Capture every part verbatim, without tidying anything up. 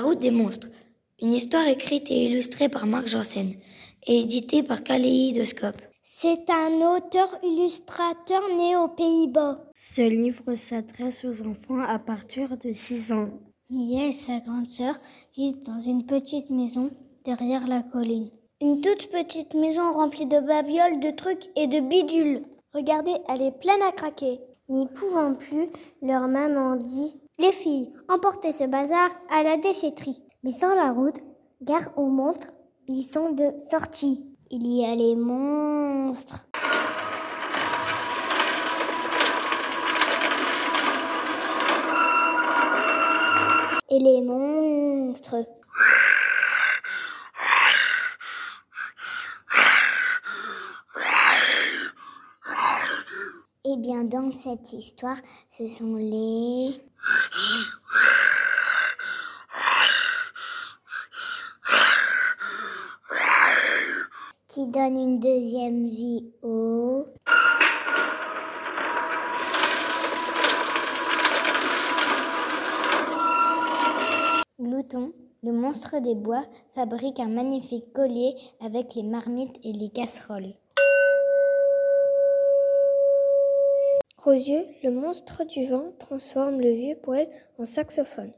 route des monstres, une histoire écrite et illustrée par Marc Janssen et éditée par Kaléidoscope. C'est un auteur-illustrateur né aux Pays-Bas. Ce livre s'adresse aux enfants à partir de six ans. Mia et sa grande sœur vivent dans une petite maison derrière la colline. Une toute petite maison remplie de babioles, de trucs et de bidules. Regardez, elle est pleine à craquer. N'y pouvant plus, leur maman dit « Les filles, emportez ce bazar à la déchetterie. » Mais sans la route, gare aux monstres, ils sont de sortie. Il y a les monstres. Et les monstres. Eh bien, dans cette histoire, ce sont les... qui donnent une deuxième vie aux... Glouton, le monstre des bois, fabrique un magnifique collier avec les marmites et les casseroles. Rosieux, le monstre du vent, transforme le vieux poêle en saxophone.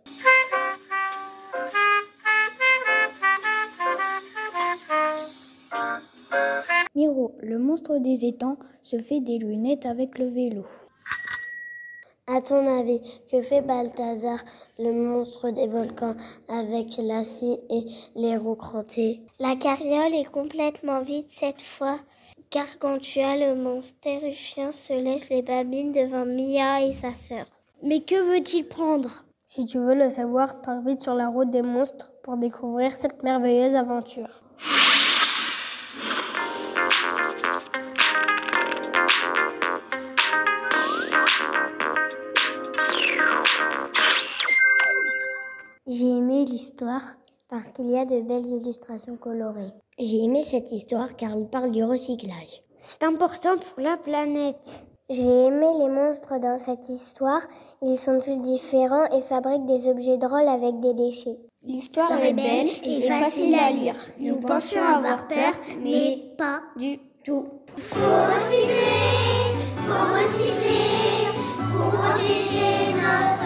Miro, le monstre des étangs, se fait des lunettes avec le vélo. À ton avis, que fait Balthazar, le monstre des volcans, avec la scie et les roues crantées? La carriole est complètement vide cette fois. Gargantua, le monstre terrifiant, se lèche les babines devant Mia et sa sœur. Mais que veut-il prendre? Si tu veux le savoir, pars vite sur la route des monstres pour découvrir cette merveilleuse aventure. J'ai aimé l'histoire parce qu'il y a de belles illustrations colorées. J'ai aimé cette histoire car elle parle du recyclage. C'est important pour la planète. J'ai aimé les monstres dans cette histoire. Ils sont tous différents et fabriquent des objets drôles avec des déchets. L'histoire est belle et facile à lire. Nous pensions avoir peur, mais pas du tout. Faut recycler, faut recycler pour protéger notre